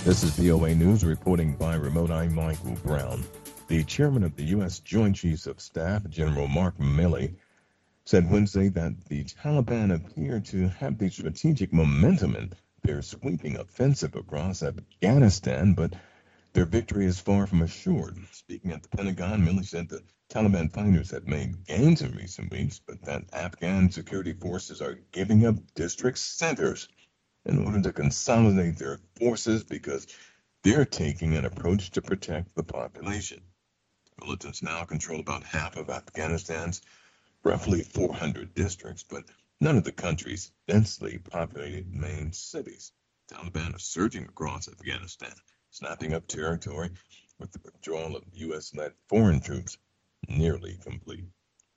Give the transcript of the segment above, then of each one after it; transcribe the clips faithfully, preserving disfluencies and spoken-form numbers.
This is V O A News reporting by remote. I'm Michael Brown. The chairman of the U S. Joint Chiefs of Staff, General Mark Milley, said Wednesday that the Taliban appear to have the strategic momentum in their sweeping offensive across Afghanistan, but their victory is far from assured. Speaking at the Pentagon, Milley said the Taliban fighters have made gains in recent weeks, but that Afghan security forces are giving up district centers in order to consolidate their forces because they're taking an approach to protect the population. Militants now control about half of Afghanistan's roughly four hundred districts, but none of the country's densely populated main cities. The Taliban are surging across Afghanistan, snapping up territory with the withdrawal of U S-led foreign troops nearly complete.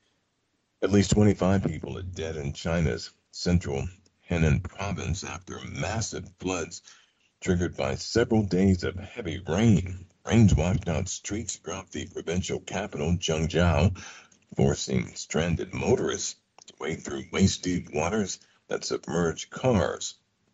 At least twenty-five people are dead in China's central Henan province after massive floods triggered by several days of heavy rain. Rains washed out streets throughout the provincial capital, Zhengzhou, forcing stranded motorists to wade through waist-deep waters that submerged cars.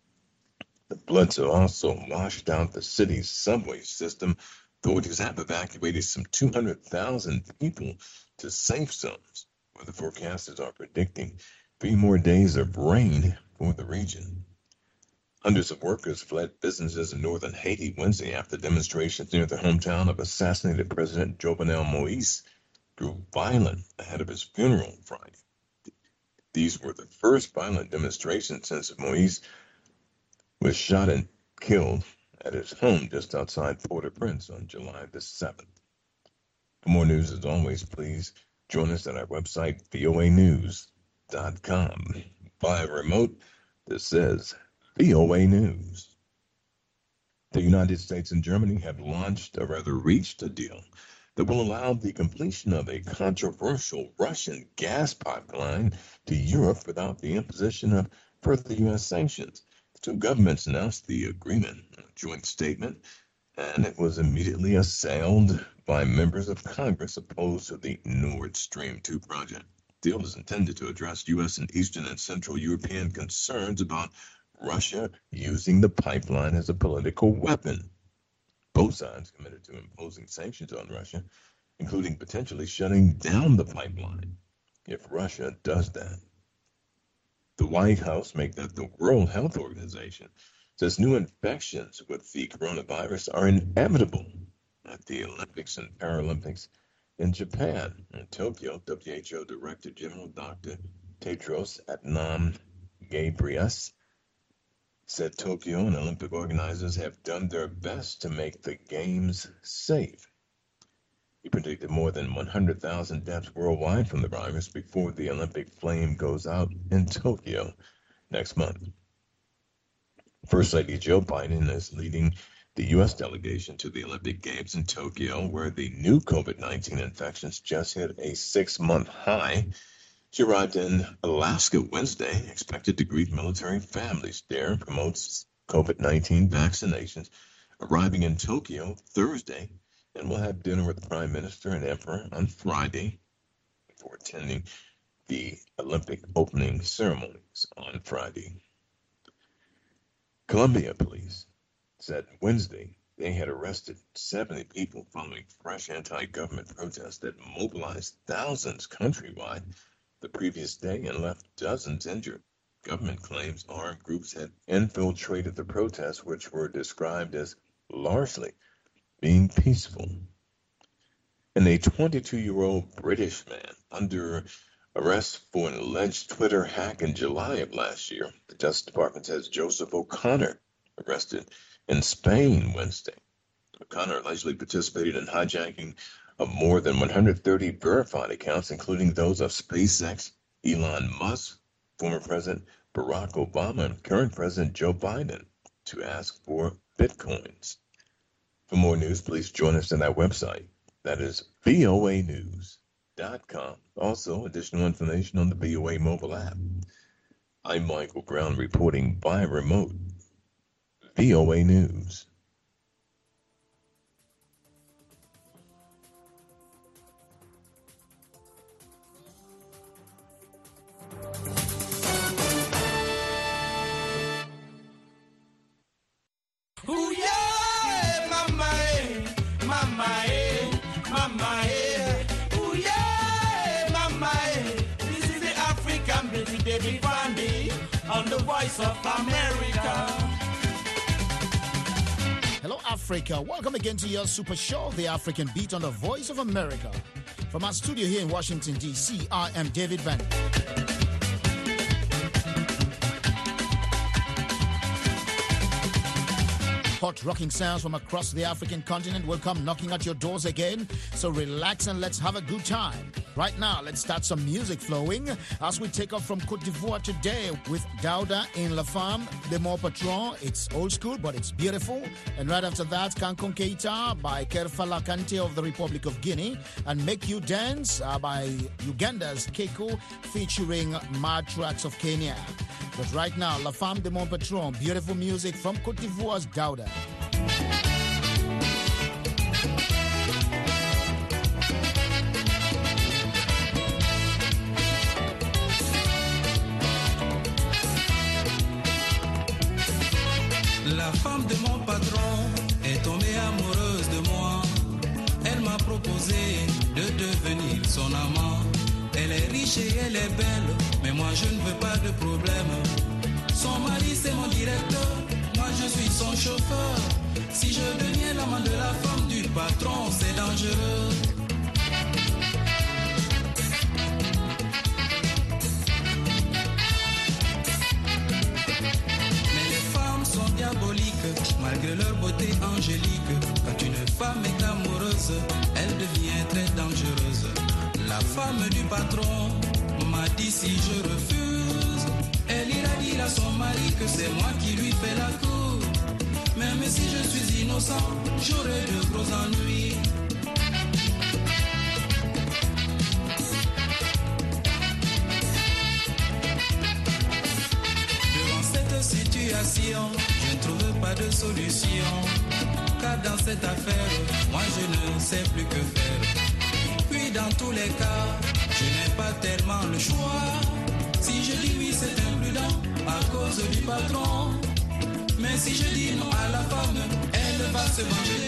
The floods have also washed out the city's subway system. Authorities have evacuated some two hundred thousand people to safe zones, where the forecasters are predicting three more days of rain for the region. Hundreds of workers fled businesses in northern Haiti Wednesday after demonstrations near the hometown of assassinated President Jovenel Moïse grew violent ahead of his funeral Friday. These were the first violent demonstrations since Moïse was shot and killed at his home just outside Port-au-Prince on July the seventh. For more news, as always, please join us at our website, V O A news dot com. Via remote, this is V O A News. The United States and Germany have launched, or rather reached, a deal that will allow the completion of a controversial Russian gas pipeline to Europe without the imposition of further U S sanctions. The two governments announced the agreement in a joint statement, and it was immediately assailed by members of Congress opposed to the Nord Stream two project. The deal is intended to address U S and Eastern and Central European concerns about Russia using the pipeline as a political weapon. Both sides committed to imposing sanctions on Russia, including potentially shutting down the pipeline if Russia does that. The White House, make that the World Health Organization, says new infections with the coronavirus are inevitable at the Olympics and Paralympics in Japan. In Tokyo, W H O Director General Doctor Tedros Adhanom Ghebreyesus said Tokyo and Olympic organizers have done their best to make the Games safe. He predicted more than one hundred thousand deaths worldwide from the virus before the Olympic flame goes out in Tokyo next month. First Lady Joe Biden is leading the U S delegation to the Olympic Games in Tokyo, where the new COVID nineteen infections just hit a six-month high. She arrived in Alaska Wednesday, expected to greet military families there, promotes COVID nineteen vaccinations, arriving in Tokyo Thursday, and will have dinner with the Prime Minister and Emperor on Friday before attending the Olympic opening ceremonies on Friday. Colombia police said Wednesday they had arrested seventy people following fresh anti-government protests that mobilized thousands countrywide the previous day and left dozens injured. Government claims armed groups had infiltrated the protests, which were described as largely being peaceful. And a twenty-two-year-old British man under arrest for an alleged Twitter hack in July of last year. The Justice Department says Joseph O'Connor, arrested in Spain Wednesday. O'Connor allegedly participated in hijacking of more than one hundred thirty verified accounts, including those of SpaceX, Elon Musk, former President Barack Obama, and current President Joe Biden, to ask for Bitcoins. For more news, please join us on our website. That is V O A news dot com. Also, additional information on the V O A mobile app. I'm Michael Brown reporting by remote. V O A News. Ooh, yeah! Voice of America. Hello, Africa. Welcome again to your super show, The African Beat on the Voice of America. From our studio here in Washington, D C, I am David Van. Hot rocking sounds from across the African continent will come knocking at your doors again. So relax and let's have a good time. Right now, let's start some music flowing as we take off from Cote d'Ivoire today with Dauda in La Femme de Mon Patron. It's old school, but it's beautiful. And right after that, Kankon Keita by Kerfala Kante of the Republic of Guinea. And Make You Dance uh, by Uganda's Keiko featuring Mad Tracks of Kenya. But right now, La Femme de Mon Patron, beautiful music from Cote d'Ivoire's Dauda. La femme de mon patron est tombée amoureuse de moi. Elle m'a proposé de devenir son amant. Elle est riche et elle est belle, mais moi je ne veux pas de problème. Son mari c'est mon directeur, moi je suis son chauffeur. Si je deviens l'amant de la femme du patron, c'est dangereux. Malgré leur beauté angélique, quand une femme est amoureuse, elle devient très dangereuse. La femme du patron m'a dit si je refuse, elle ira dire à son mari que c'est moi qui lui fais la cour. Même si je suis innocent, j'aurai de gros ennuis. Devant cette situation, je ne trouve pas de solution, car dans cette affaire, moi je ne sais plus que faire. Puis dans tous les cas, je n'ai pas tellement le choix. Si je dis oui, c'est imprudent à cause du patron. Mais si je dis non à la femme, elle va se venger.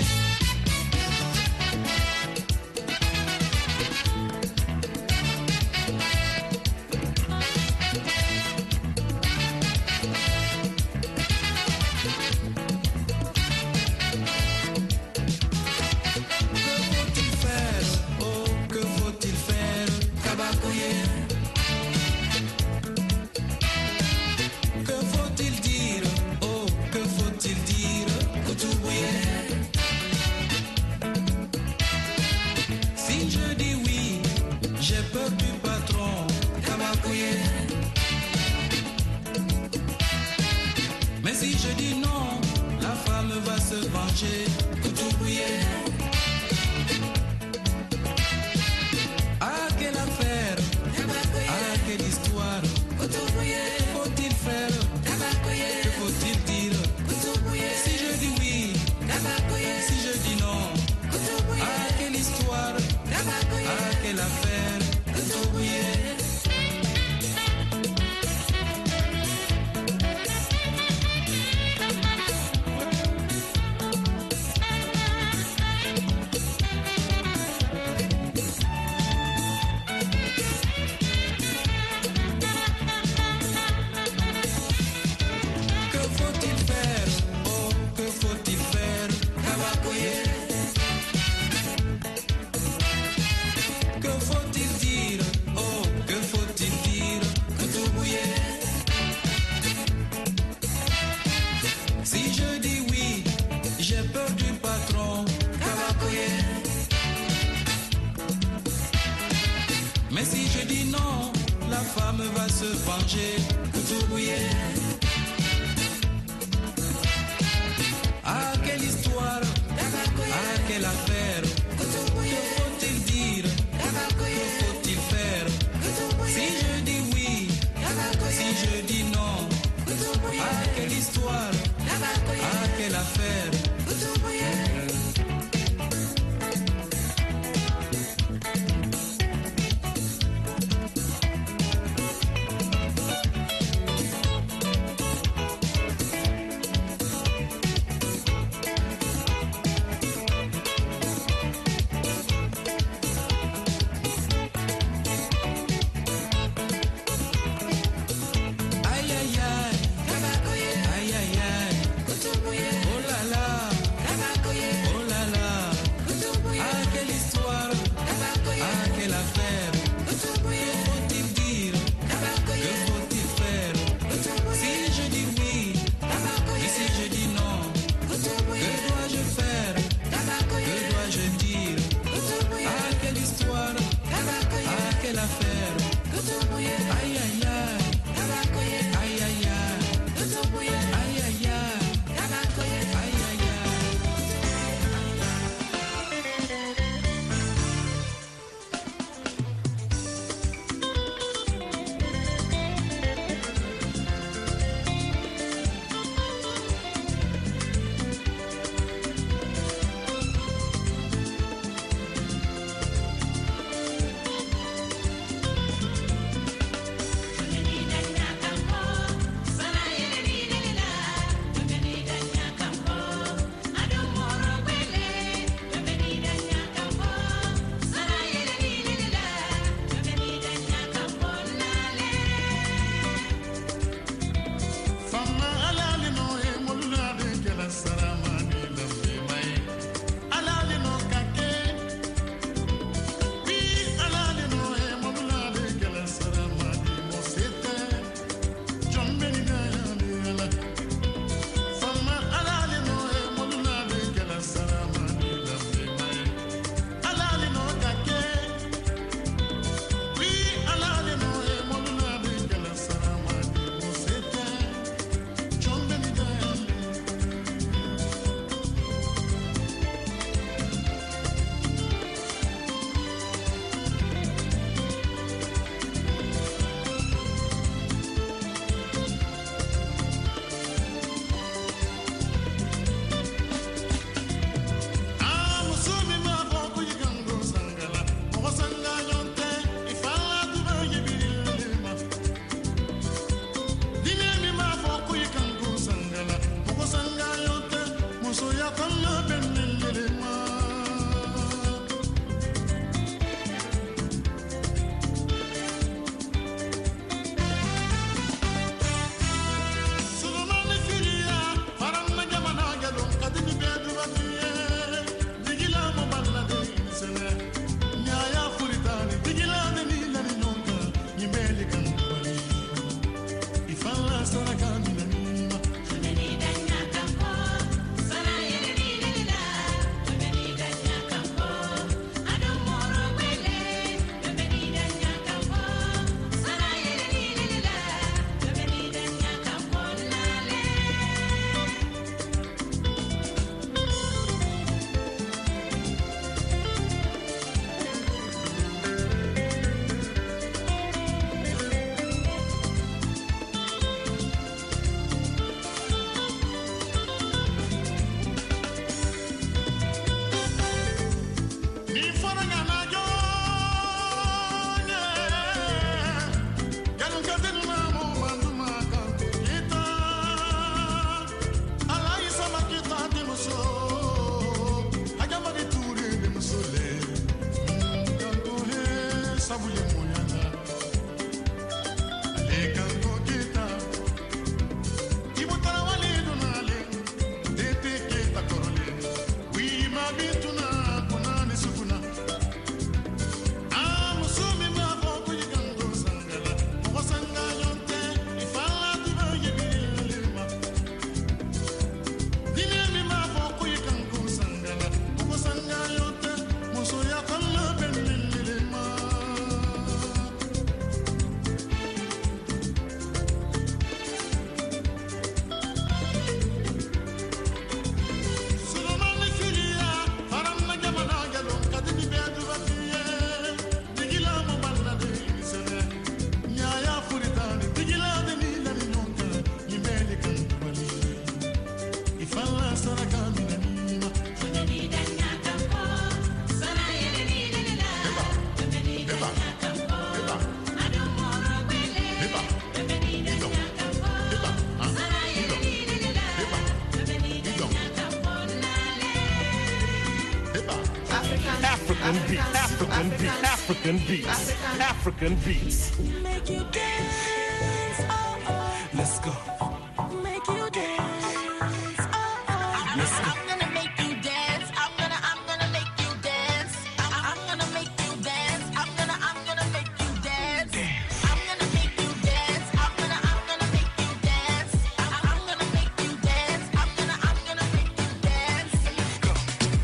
African beats, African beats, African beats, African beats. Make you dance, oh, oh. Let's go. Make you dance, oh, oh. Let's go. I'm gonna make you dance. I'm gonna, I'm gonna make you dance. I'm, I'm gonna make you dance. I'm gonna, I'm gonna make you dance. I'm gonna make you dance. I'm gonna, I'm gonna make you dance. I'm, I'm gonna make you dance. I'm gonna, I'm gonna make you dance. Let's go.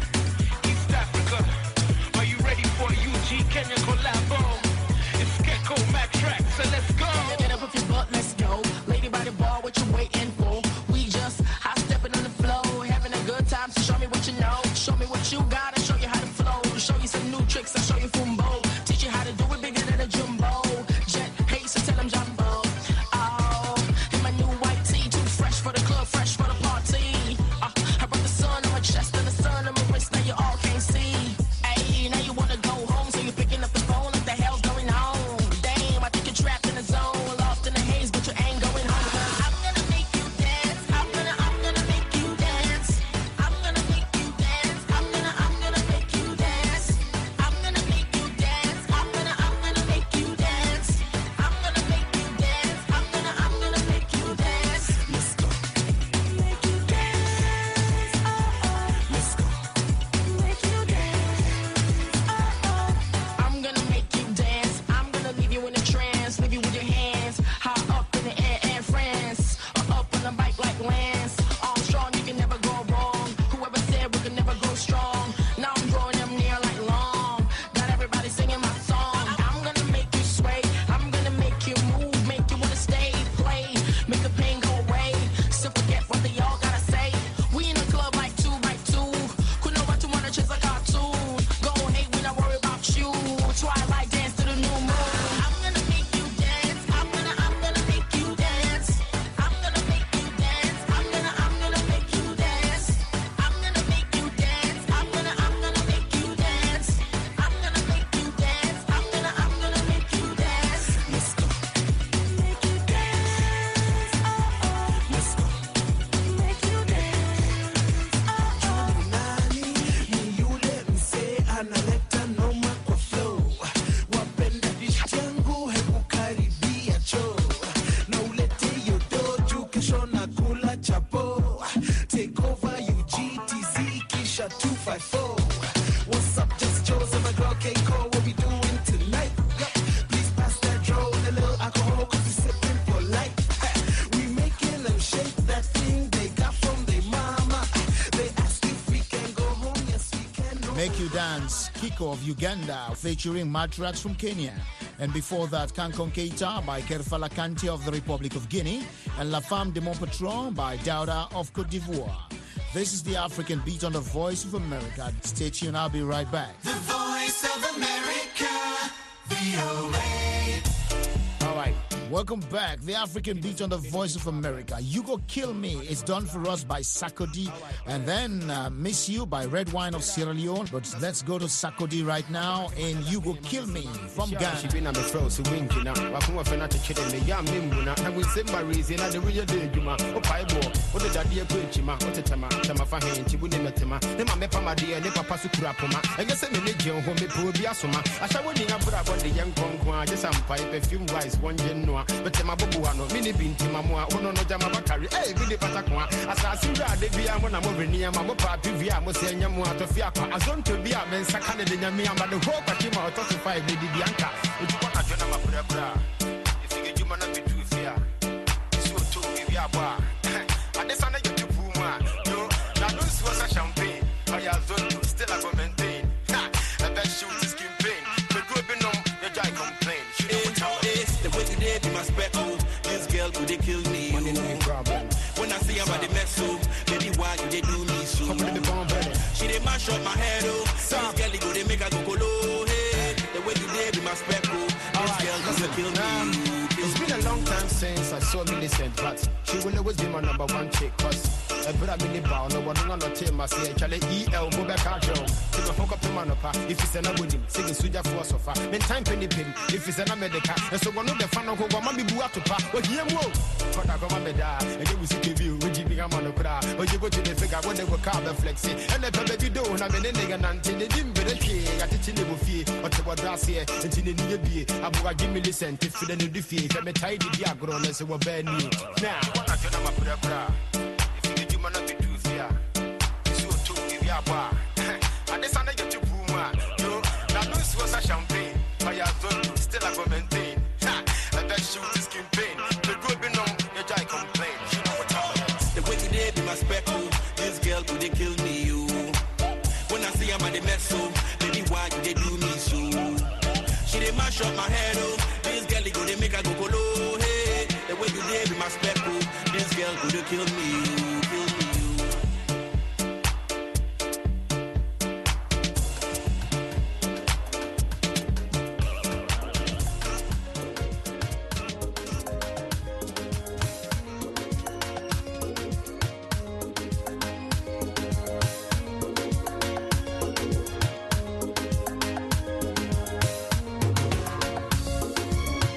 East Africa, are you ready for a U G Kenya collabo? It's Gecko Mac Track, so let's go. Get up with your butt, let's go. Lady by the bar, what you waiting for? We just hot stepping on the floor, having a good time. So show me what you know, show me what you got, and show you how to flow. Show you some new tricks, I'll show you Fumbo. Teach you how to do it bigger than a jumbo. Jet, hey, so tell them jumbo. Oh, in my new white tee, too fresh for the club, fresh for the party. Uh, I brought the sun on my chest and the sun on my wrist, now you all can't see. Hey, now you wanna go home, so you're picking up the phone, what the hell's going on? Damn, I think you're trapped in the zone, lost in the haze, but you ain't going home. I'm gonna make you dance. I'm gonna, I'm gonna make you dance. I'm gonna make you dance. I'm gonna, I'm gonna make you dance. I'm gonna make you dance. I'm gonna, I'm gonna make you dance. I'm gonna make you dance. I'm gonna, I'm gonna make you dance. Let's go. Make you dance. Oh oh. Let's go. Make you dance. Oh oh. I'm gonna make you dance. I'm gonna leave you in a trance. Leave you with your hands high up in the air, Air France. Or up on a bike like Lance. Armstrong, you can never go wrong. Whoever said we could never go strong. Now I'm drawing them near like long. Got everybody singing my song. I'm gonna make you sway. I'm gonna make you move. Make you wanna stay, play. Make the pain go away. So forget what they all gotta say. We in a club like two by two. Could know what to wanna chase a cartoon. Go hate when I worry about you. Twilight dance to the new moon. I'm gonna make you dance. I'm gonna, I'm gonna make you dance. I'm gonna make you dance. I'm gonna, I'm gonna make you dance. I'm gonna make you dance. I'm gonna, I'm gonna make you dance. I'm gonna make you dance. I'm gonna, I'm gonna make you dance. Let's go. Make you dance. Oh oh. Let's go. Make you dance. Oh oh. Nani ni yule msee analeta noma kwa flow. Wapenda dish yangu hebu karibia choo. Na ulete hiyo doju kesho na kula chapo. Take over U G T Z kisha two five four. What's up, just Joe's and my girl K-Cole, what we doing tonight? Yeah. Please pass that dro and a little alcohol cause we sipping for life. We making them shake that thing they got from their mama. They ask if we can go home, yes we can. No. Make You Dance, Kiko of Uganda, featuring Matrax from Kenya. And before that, Kankon Keita by Kerfala Kanti of the Republic of Guinea, and La Femme de Mon Patron by Dauda of Cote d'Ivoire. This is the African Beat on the Voice of America. Stay tuned, I'll be right back. The Voice of America, V O A. All right, welcome back. The African Beat on the Voice of America. You Go Kill Me is done for us by Sakodi, and then uh, Miss You by Red Wine of Sierra Leone. But let's go to Sakodi right now in You Go Kill Me from She Ghana. been on the floor, so winking now. Wakuma fena to chit in the yam mimbuna. And we sing my reason at the real day, Juma. Oh, Piebo, what did that dear Quinchima? What a tama, Tama Fahin, Chibuni Metema. Nema Mepa, my dear, Nepa Passukurapoma. I guess I'm a legion home, poor Biasoma. I shall win up for the young Conqua, just some pipe, perfume wise, one genoa. But Tema Bobuano, Mini Binti Mamma, Ono Jamabakari, eh, Billy Patakwa. As I see that, they be a one over near Mamopa, Pivia, Mosenia, to Fiapa. As on to be a man, Sakana de Yamia, but the hope I came out of five, Lady Bianca. Which one I don't know bra. If you get you man be too fair. So to give you a bar. And this one you to Puma. No, now those was a champagne. I have done still I go maintain. I bet shoot is skin pain. But go be no, your guy complain. It's the way today be my speckle. This girl could they kill me. Money no problem. When I see her by the mess so, baby why you they do me so? Come to the bomb better. She they mash up my head oh. This girl go they make her go colo. Hey, the way today be my speckle. This girl could they kill me. It's been a long time since I so Millicent, but she will always be my number one chick. Cause a brother mini bow, no one on the team, I say, Charlie E L, go back out, Joe. To the fuck up in Manopa, if it's an abudi, singing Suja for sofa. Then time penny pin, if it's an America, and so one of the fan of Mamma Buatupa, or here, whoa. But I go on the da, and you will see you, which you become on the crowd, or you go to the figure when they were carbon flexing, and the baby do, and I'm in the nigga, and they didn't be the key, I teach in the fee, or to what I say, and in the be, I will give me listen, if you didn't defeat, if I'm a tidy diagram, and so we're bad news. Now, what I tell them about that. And this I get to Puma. Yo, now this was a champagne. But you have still I go maintain. And that shoot is campaign. The good be known, your guy complain. You know what I'm The way today be my speckle. This girl could they kill me, you. When I see I'm at the mess, so baby, why did they do me so? She they mash up my head, oh. This girl, they go, they make her go colo. Hey, the way today be my speckle. This girl could they kill me, you. Kill me.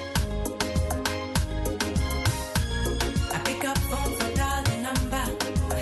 I pick up phone for dial number.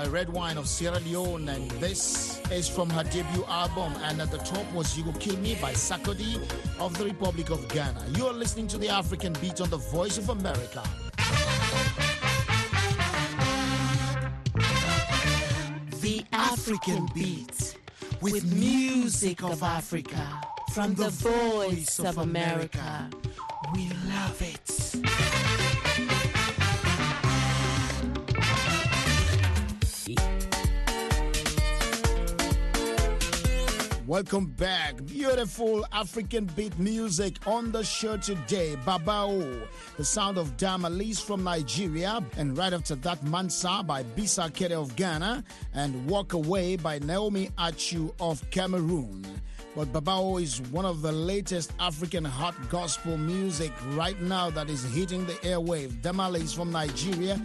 Red Wine of Sierra Leone, and this is from her debut album. And at the top was You Go Kill Me by Sakodi of the Republic of Ghana. You're listening to the African Beat on the Voice of America. The African Beat, with music of Africa, from the Voice of America. We love it. Welcome back. Beautiful African beat music on the show today. Babao, the sound of Damalis from Nigeria. And right after that, Mansa by Bisa Kere of Ghana. And Walk Away by Naomi Achu of Cameroon. But Babao is one of the latest African hot gospel music right now that is hitting the airwave. Damalis from Nigeria.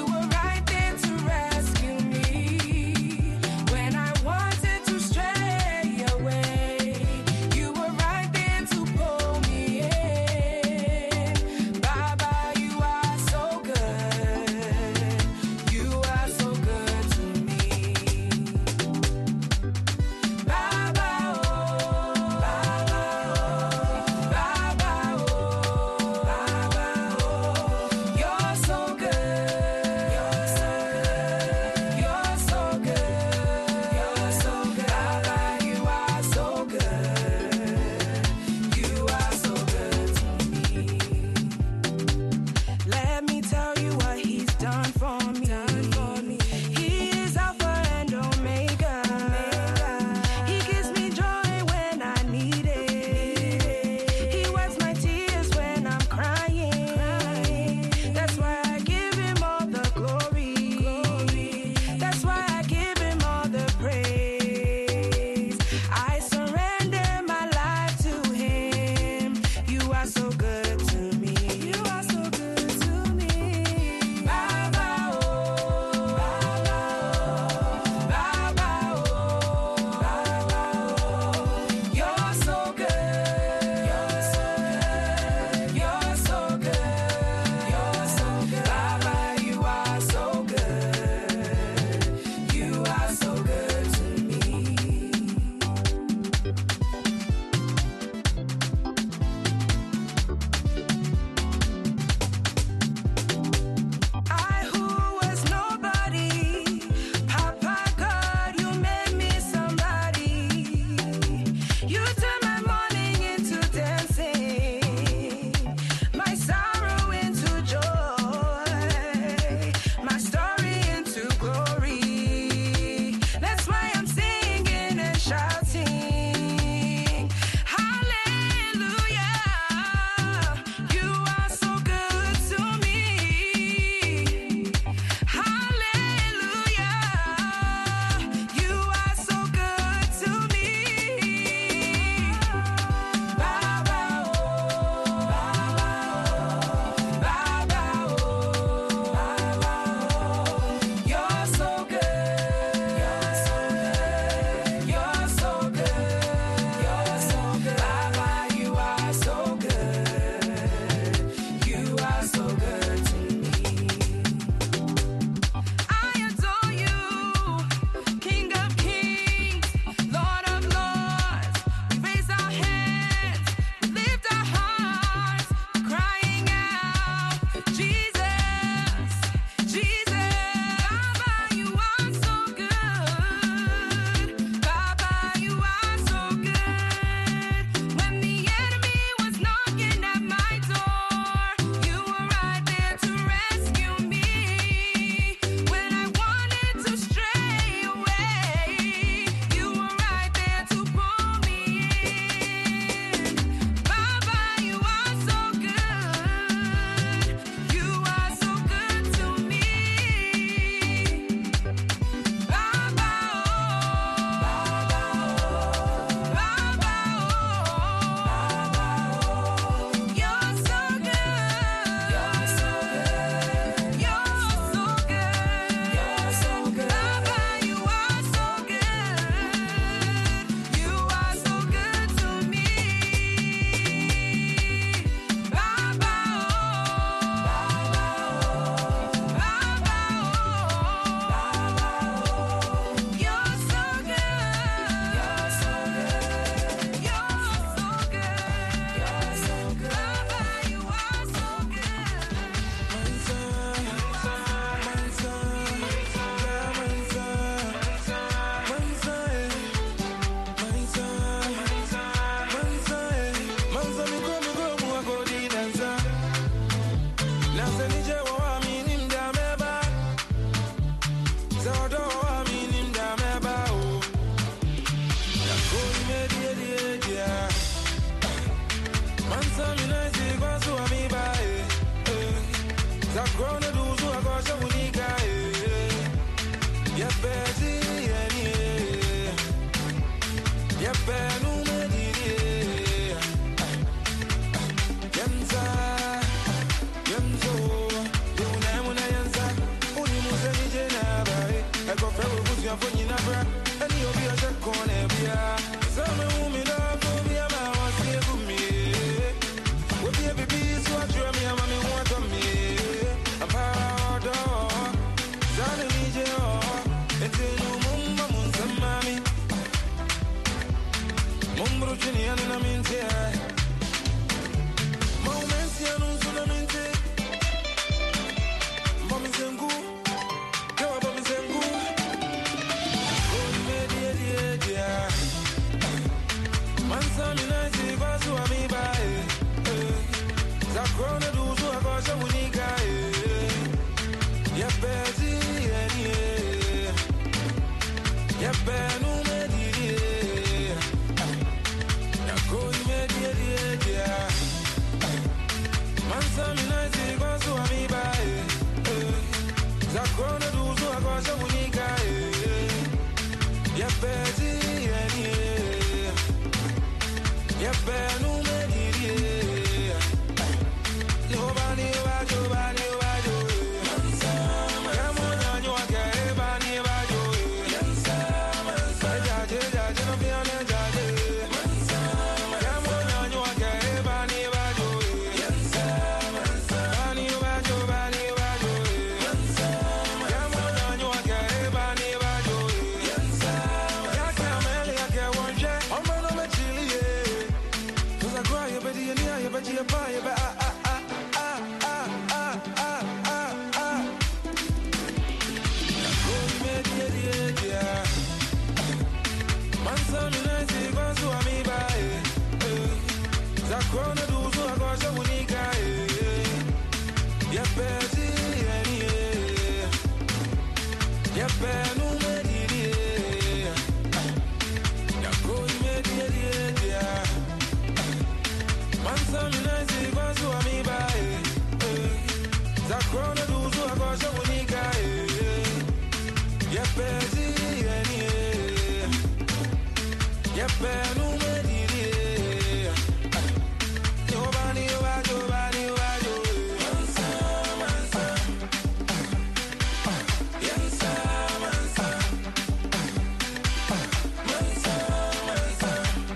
When I wanted to stray Zakrona duzu akosha unika yeah bezi yeah yeah benu mediri yanza yanzo yuna muna yanza uni muze nije na bai eko fewo buzi afonyi na bra ani obi a shakone bia zame umi na bia ma wasi egumi obi e bibi so atwa mi ama mi wato mi apado zane nije o etenu mumba munsamami mumbru chini yana na minti moments ya nunsu na minti mami zengu kawa mami zengu oi media dia dia mansa mina si basu ami bae zakrona duzu akosha unika ya bezi ya benu mediri ya koi mediri dia mansa mina si basu ami bae zakrona duzu akosha unika ya bezi ya benu mediri nobody wajo bani wajo mansa kamo nyanyo akere bani wajo mansa mansa jaje jaje no piane jaje mansa kamo nyanyo akere bani wajo mansa mansa bani wajo bani wajo mansa kamo nyanyo akere bani wajo mansa ya kamele yake wonje omano mechilie tuza kwa yebedi ni yebedi ba yebe a a Zakrona duzu akosha unika yeah bezi yeah benu mediri yeah koi mediri mansa mina si basu ami bae zakrona duzu akosha unika yeah bezi yeah benu mediri nobody wajo bani wajo mansa mansa yansa mansa mansa mansa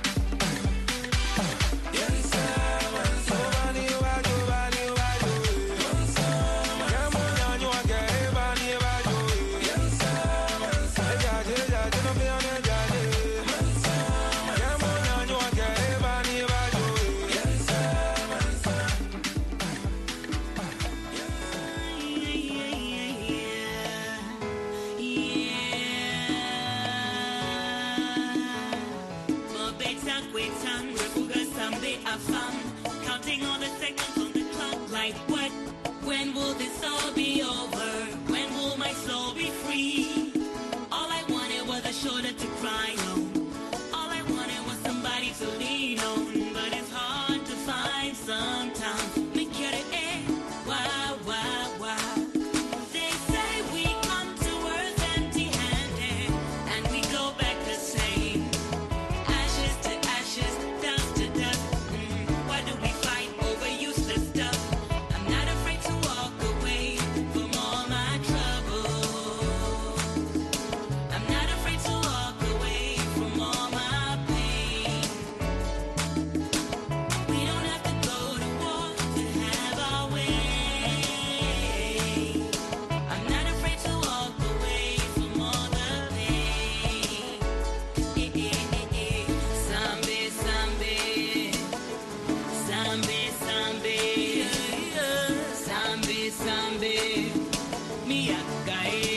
yansa mansa nobody wajo bani wajo mansa kamo nyanyo akere bani wajo yansa mansa jaje jaje no piane jaje mansa kamo nyanyo akere bani wajo yansa mansa Counting all the seconds on the clock, like what? When will this all be over? When will my soul be free? All I wanted was a shoulder to cry on. All I wanted was somebody to lean on. But it's hard to find sometimes. Me quiere, eh, why, why, why? They say we come to earth empty-handed, and we go back the same. Ashes to ashes, dust to dust. Mm, why do we fight over useless stuff? I'm not afraid to walk away from all my troubles. I'm not afraid to walk away from all my pain. We don't have to go to war to have our way. I'm not afraid to walk away from all the pain. Eh, eh, eh, eh. Sambe, sambe. Sambe, sambe. Sambe, sambe. Miyakae.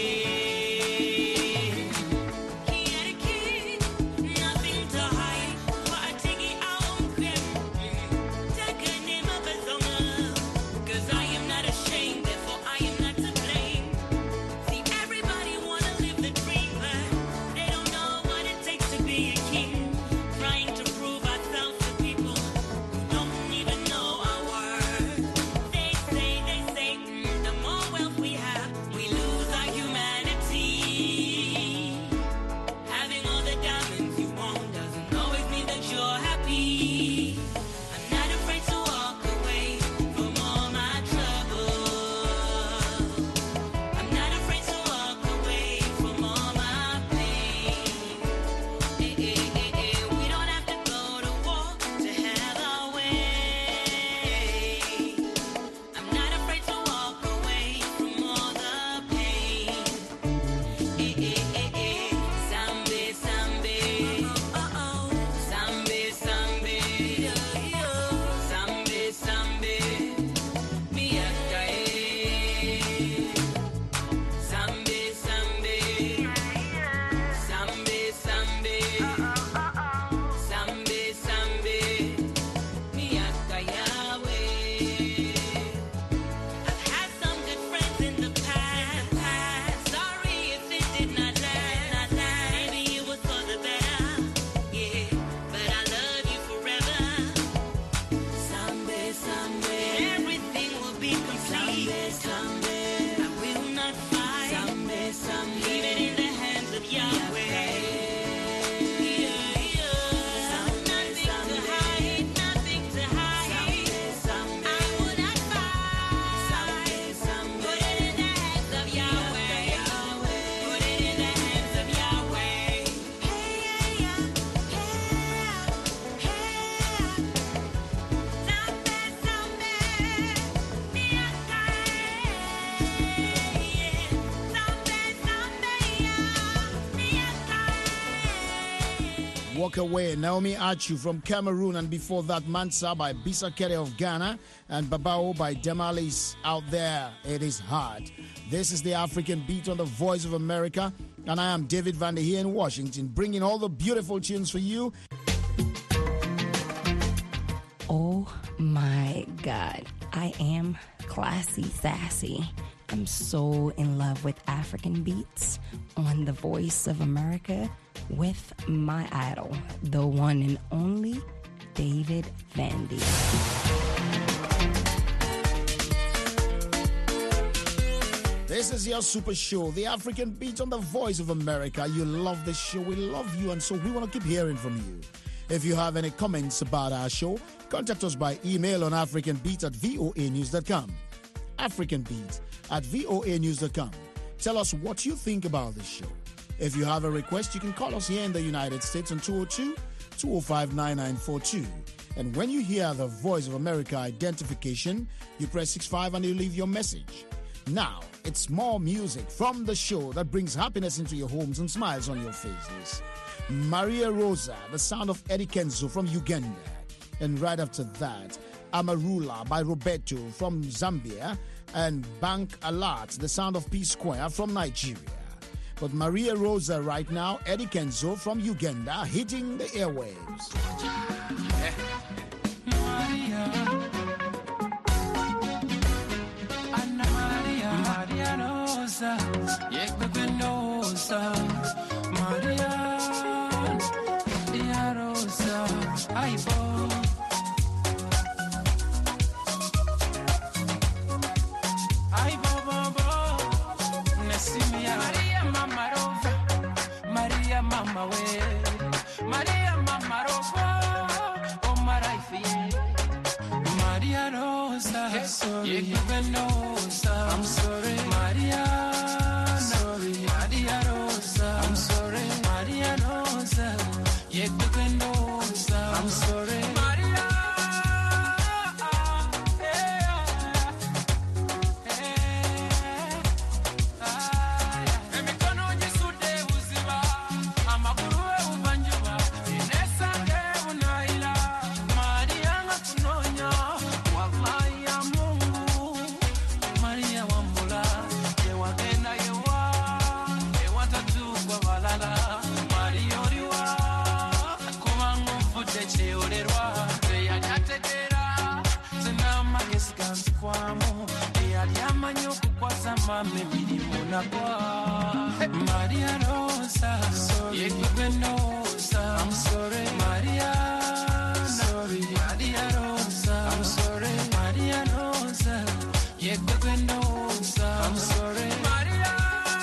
Quiere que nothing to hide. Watigi aunque. Take a name of a song. 'Cause I am not ashamed, therefore I am not to blame. See, everybody wanna live the dream, but they don't know what it takes to be a king. Trying to prove ourselves to people who don't even know our worth. They say, they say, mm, the more someday, I will not fight. Someday, someday, leave it in the hands of Yahweh. Yeah, yeah. Nothing to hide, nothing to hide. I will not fight. Put it in the hands of Yahweh. Put it in the hands of Yahweh. Hey, yeah, hey, Walk Away, Naomi Achu from Cameroon, and before that, Mansa by Bisa Kere of Ghana, and Babao by Demalis Out There. It is hard. This is the African Beat on the Voice of America, and I am David Vander here in Washington, bringing all the beautiful tunes for you. Oh my God, I am classy, sassy. I'm so in love with African beats on the Voice of America with my idol, the one and only David Vandy. This is your super show, the African Beat on the Voice of America. You love this show, we love you, and so we want to keep hearing from you. If you have any comments about our show, contact us by email on africanbeat at voa news dot com. africanbeat at voa news dot com. Tell us what you think about this show. If you have a request, you can call us here in the United States on two oh two, two oh five, nine nine four two. And when you hear the Voice of America identification, you press six five and you leave your message. Now, it's more music from the show that brings happiness into your homes and smiles on your faces. Maria Rosa, the sound of Eddie Kenzo from Uganda. And right after that, Amarula by Roberto from Zambia. And Bank Alert, the sound of P Square from Nigeria. But Maria Rosa right now, Eddie Kenzo from Uganda, hitting the airwaves. Maria, Anna Maria, Maria Rosa, Yekbenosa, Maria, Maria Rosa, Aibo. Mama we, Maria Mama Rosa, oh Marifi, Maria Rosa, sorry, Venosa, I'm sorry, Maria, sorry, Maria Rosa, I'm sorry, Maria Rosa, Venosa, I'm sorry, Maria. Maria Rosa, sorry, Venosa, I'm sorry, Maria, sorry, Maria Rosa, I'm sorry, Maria Rosa, Venosa, I'm sorry, Maria.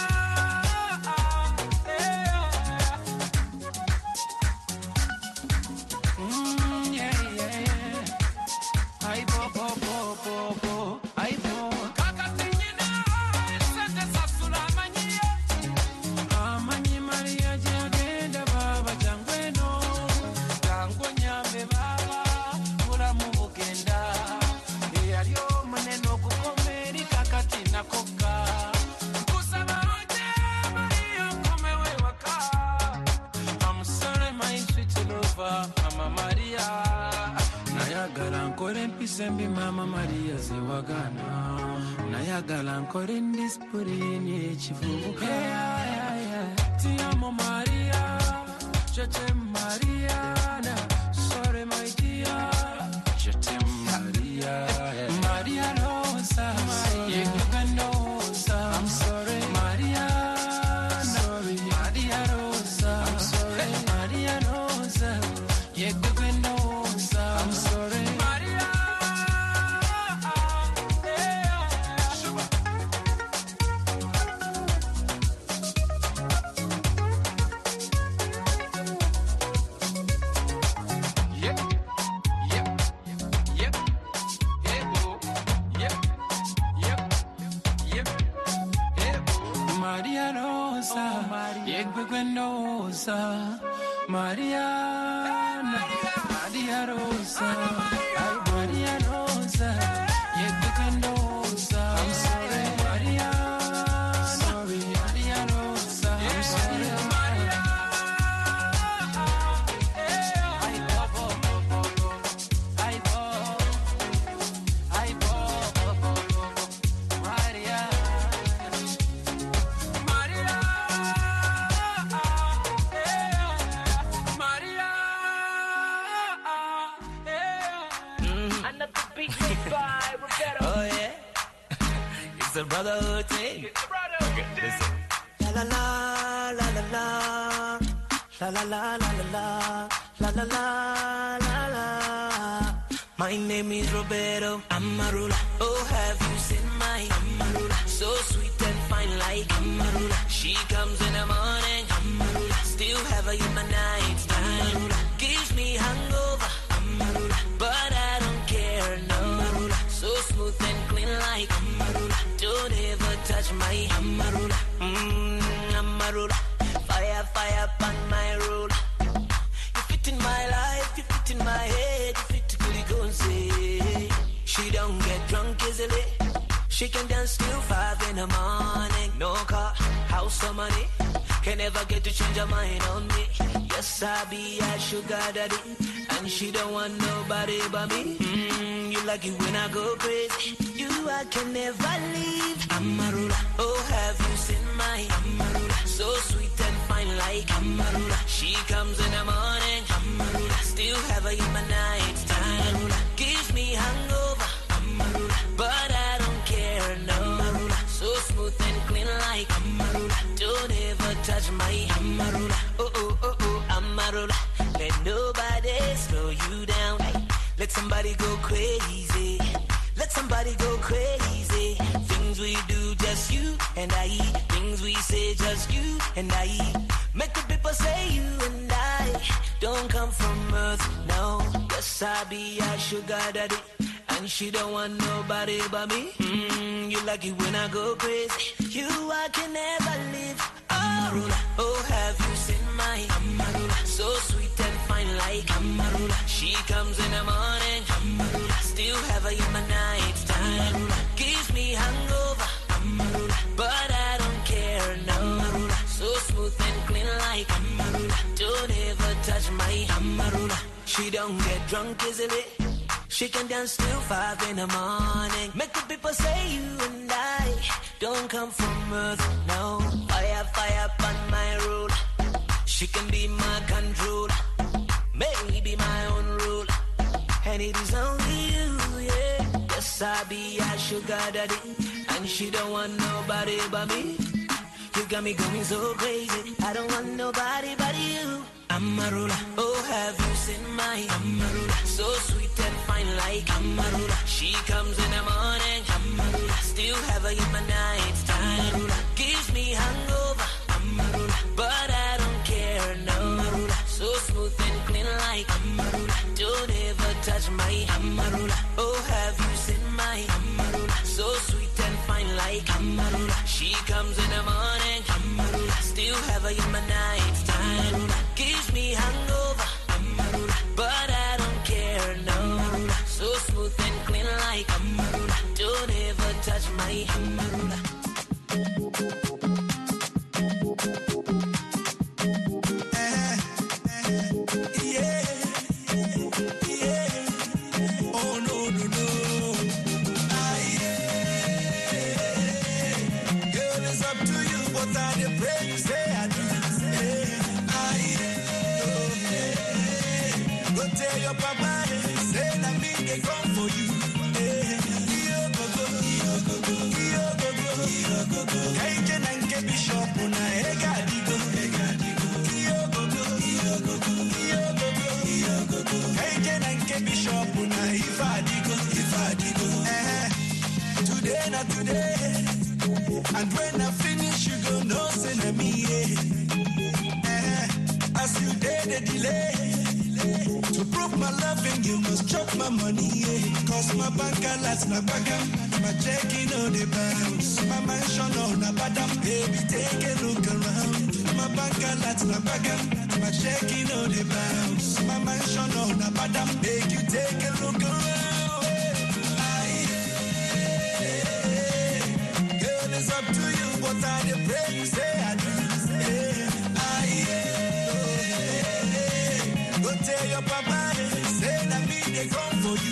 Mm, yeah, yeah, yeah. I bo bo bo bo bo, I bo. Sembi Mama Maria Zewagana Nayagala ancora in disporini chifubuka yeah, yeah, yeah. Ti amo Maria Je t'aime Mariana Sorry my dear Je t'aime Maria Maria Rosa Maria Venosa I'm sorry Maria Sorry Maria Rosa I'm sorry Maria Rosa Yego Venosa I'm sorry Maria. Rosa, Yegbegwenosa, Mariana, Maria Rosa, ay Maria Rosa, Yegbegwenosa. I'm sorry, Maria, sorry, Maria Rosa, I'm sorry, Maria. I Bobo, I Bobo, I Bobo, Maria. Oh yeah, it's a brotherhood thing. It's a brotherhood thing. La la la la la la la la la la la la la la la. My name is Roberto Amarula. Oh, have you seen my Amarula? So sweet and fine like Amarula. She comes in the morning, Amarula. Still have her in my night time. Gives me hangover, Amarula. But I don't care, no. So smooth and clean like Amarula. Don't ever touch my Amarula. Mmm, Amarula. Fire, fire on my roller. You fit in my life, you fit in my head, you fit to Kuligonse. She don't get drunk easily. She can dance till five in the morning. No car, house or money. Can never get to change her mind on me. Yes, I be a sugar daddy. And she don't want nobody but me. Mm, you like it when I go crazy. You I can never leave. Amarula, oh have you seen my Amarula? So sweet and fine like Amarula. She comes in the morning, Amarula. Still have her in my night time. Amarula gives me hangover, Amarula. But I don't care, no. Amarula so smooth and clean like Amarula. Don't ever touch my Amarula. Oh oh oh oh Amarula. Let nobody slow you down. Let somebody go crazy. Let somebody go crazy. Things we do, just you and I. Things we say, just you and I. Make the people say you and I don't come from earth, no. Yes, I be a sugar daddy. And she don't want nobody but me. Mm, you like it when I go crazy. You I can never leave. Amarula, oh have you seen my Amarula? So sweet and fine like Amarula. She comes in the morning, Amarula. Still have her in my night time. Amarula gives me hangover, Amarula. But I don't care, no. Amarula so smooth and clean like Amarula. Don't ever touch my Amarula. She don't get drunk easily. She can dance till five in the morning. Make the people say you and I don't come from earth, no. Fire, fire on my road. She can be my control. Maybe my own rule. And it is only you, yeah. Yes, I be a sugar daddy. And she don't want nobody but me. You got me going so crazy. I don't want nobody but you. Amarula, oh have you seen my Amarula? So sweet and fine like Amarula. She comes in the morning, Amarula. Still have her in my night time. Amarula gives me hangover, Amarula. But I don't care, no. Amarula so smooth and clean like Amarula. Don't ever touch my Amarula. Oh have you seen my Amarula? So sweet and fine like Amarula. She comes in the morning, Amarula. Still have her in my night time. Amarula gives me hangover, Amarula. But I don't care, no. Amarula so smooth and clean like Amarula. Don't ever touch my Amarula. Today, not today. And when I finish, you go no send me. Yeah. As you did the delay to prove my loving you must chop my money, yeah. Cause my bank alerts na bagam, my checking on the bounce, my mansion on a badam, baby, take a look around. My bank alerts na bagam, my checking on the bounce, my mansion on a badam, make you take a look around. Aye, girl, it's up to you, but I dey pray you say I do. Aye, go tell your papa, say that me they come for you.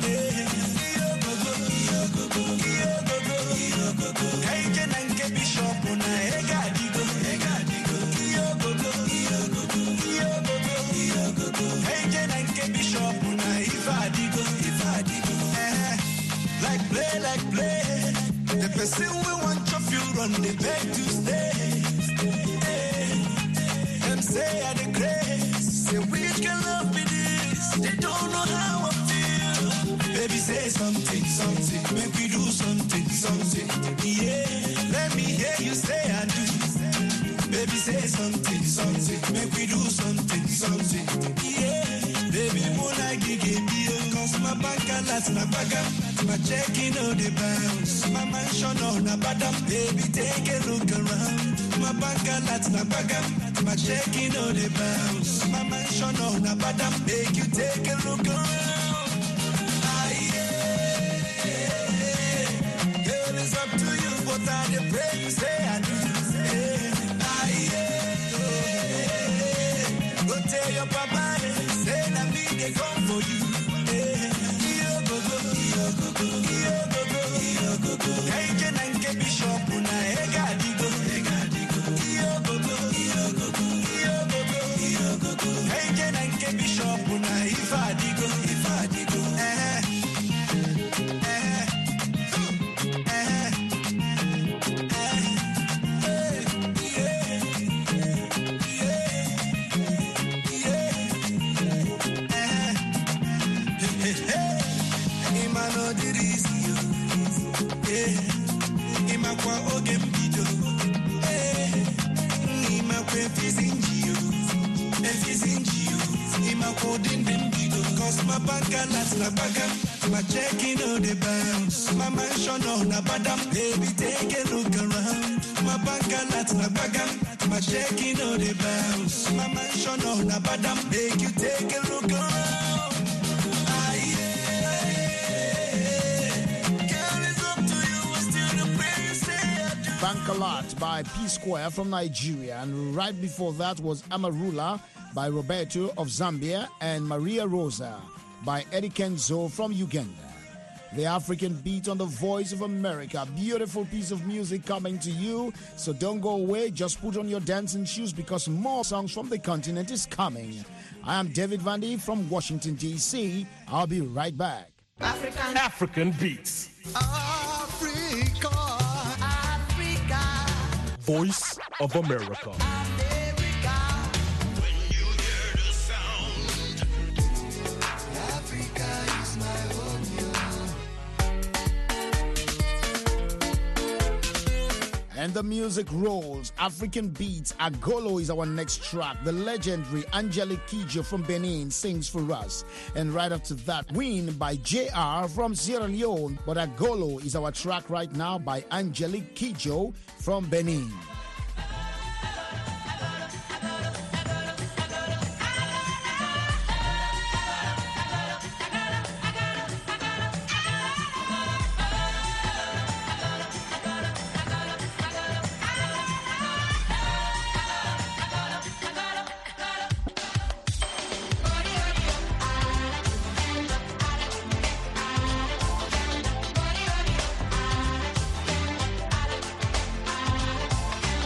Hey, can I get bishop on a ega digo, ega digo, yo go go, yo go go. Hey, can I get bishop on a ifa digo, ifa digo. Like play, like play. The person we want to feel run, they beg to stay. Them say I the grace, say which can love me this. They don't know how I feel. Baby, say something, something. Make we do something, something. Yeah, let me hear you say I do. Baby, say something, something. Make we do something, something. Yeah, baby, mona gigi bio. Cause my bank alerts na bagam, my checking on the bounce, my mansion on a badam. Baby, take a look around. My bank alerts na bagam, my checking on the bounce, my mansion on a badam. Make you take a look around. Aye, yeah. Girl, it's up to you, but I dey pray you say I do. Aye, yeah. Go tell your papa, say that me they come for you. Yo go go, yo go go, yo go go, yo go go. Hey, can I get bishop on a ega digo, ega digo. Yo go go, yo go go, yo go go, yo go go. Hey, can I get bishop on a ifa digo, ifa digo. Eh, eh, eh, eh, yeah, yeah, yeah, eh. Imano dirisi, eh. Imakwa ogembido, eh. Imakwe fizinjio, eh fizinjio. Imakwa dindimbido, cause my bank alerts na bagam, my checking on the bounce, my mansion on a badam. Baby, take a look around. My bank alerts na bagam, my checking on the bounce, my mansion on a badam. Make you take a look around. Aye, girl, it's up to you, I still the prayer you say I do. Bank Alert by P Square from Nigeria, and right before that was Amarula by Roberto of Zambia, and Maria Rosa by Eddie Kenzo from Uganda. The African Beat on the Voice of America. Beautiful piece of music coming to you. So don't go away. Just put on your dancing shoes because more songs from the continent is coming. I am David Vandy from Washington, D C. I'll be right back. African, African Beats. Africa, Africa. Voice of America. And the music rolls. African Beats. Agolo is our next track. The legendary Angelique Kidjo from Benin sings for us. And right after that, Win by J R from Sierra Leone. But Agolo is our track right now by Angelique Kidjo from Benin. Africa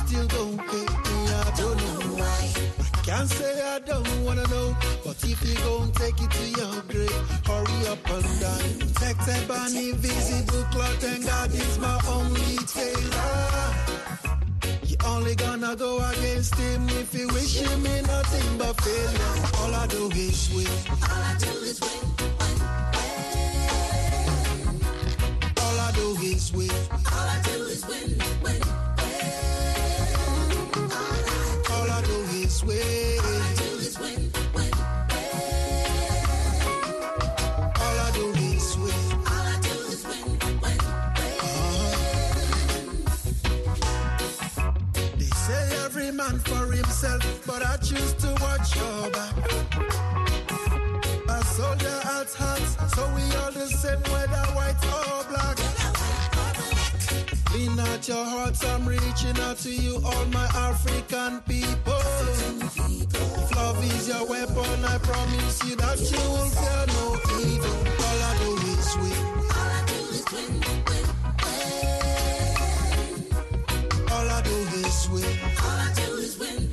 still don't pay me. I don't know why. I can't say I don't wanna know, but if you gon' take it to your grave, hurry up and die. Protected by an invisible cloth, and God is my only tailor. You only gonna go against him if you wish him me nothing but failure. All I do is win. All I do is win. All I do is win. All I do is win. Win. All I do is win. All I do is win. Win. All I do is win. All I do is win. Win. They say every man for himself, but I choose to watch your back. A soldier at heart, so we all the same, whether white or black. Lean out your hearts, I'm reaching out to you, all my African people. If love is your weapon, I promise you that you will fear no evil. All I do is win. All I do is win. All I do is win. All I do is win.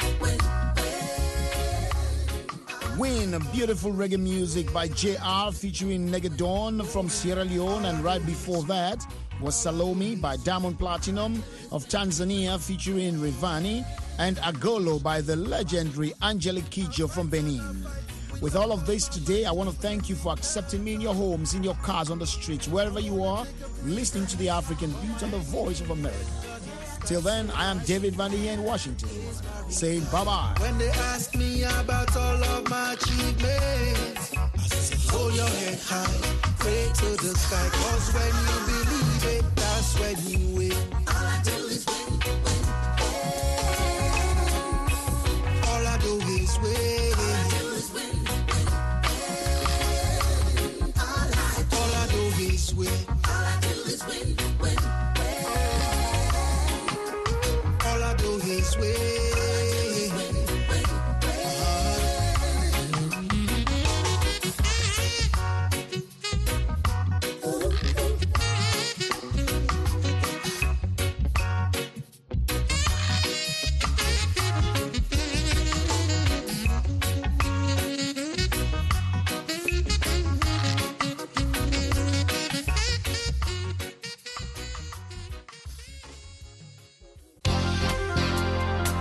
Win, beautiful reggae music by J R featuring Negadon from Sierra Leone, and right before that was Salome by Diamond Platinum of Tanzania featuring Rivani, and Agolo by the legendary Angelique Kidjo from Benin. With all of this today, I want to thank you for accepting me in your homes, in your cars, on the streets, wherever you are, listening to the African Beat on the Voice of America. Till then, I am David Van Vandier in Washington, saying bye-bye. When they ask me about all of my achievements, I say, hold your head high, pray to the sky, cause when you believe it, that's when you win. All I do is win, win. All I do is win. All I do is win, win. All I do is win. All I do is win, win. All I do is win.